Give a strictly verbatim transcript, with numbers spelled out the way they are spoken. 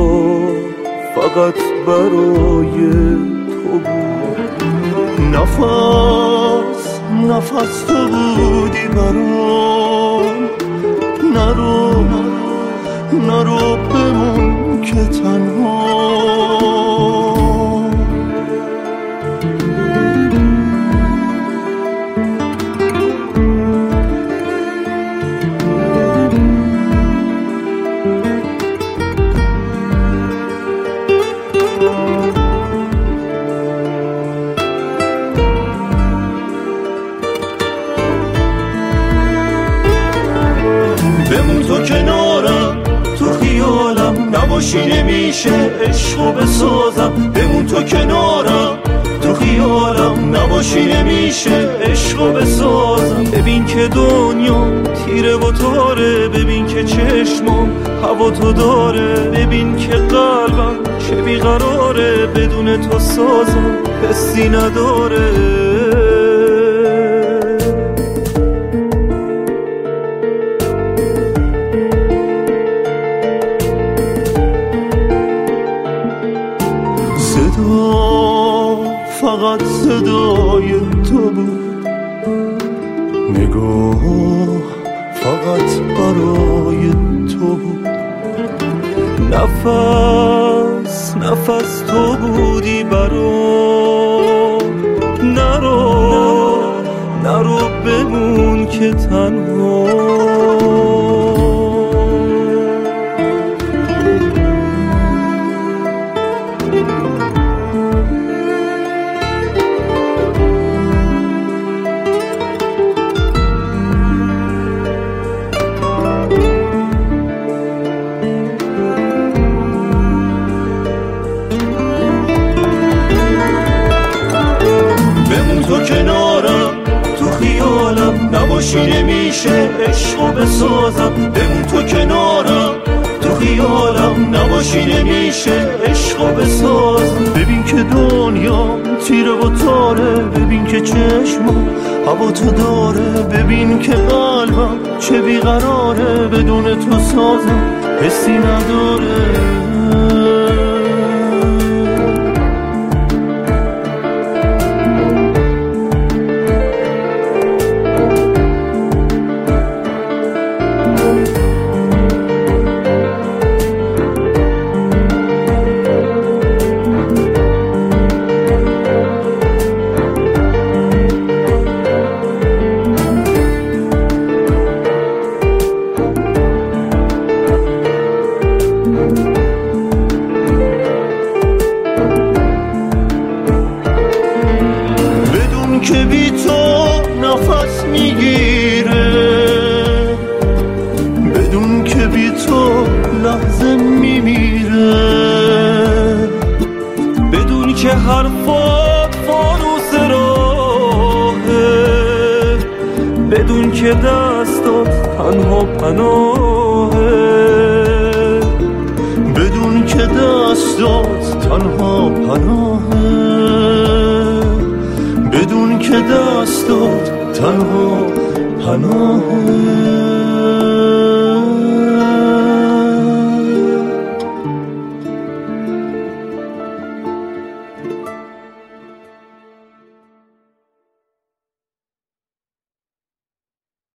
فقط برای تو بود. نفس نفس تو بودی برام. نرو نرو بمون که تنها. بمون تو کنارم، تو خیالم نباشی نمیشه عشقو بسازم. بمون تو کنارم، تو خیالم نباشی نمیشه عشقو بسازم. ببین که دنیا تیره و تاره، ببین که چشمام هوا تو داره. ببین که قلبم چه بیقراره، بدون تو سازم حسی نداره. فقط صدای تو بود. نگاه فقط برای تو بود. نفس نفس تو بودی برام. نرو نرو بمون که تنها. تو کنارم، تو خیالم نباشی نمیشه عشقو بسازم. بمون تو کنارم، تو خیالم نباشی نمیشه عشقو بسازم. ببین که دنیا تیره و تاره، ببین که چشمم هوا تو داره. ببین که قلبم چه بیقراره، بدون تو سازم حسی نداره. که بی تو نفس میگیره، بدون که بی تو لحظه میمیره. بدون که حرفات فانوس راهه، بدون که دستات تنها پناهه. بدون که دستات تنها پناهه، بدون که دستات تنها پناهه.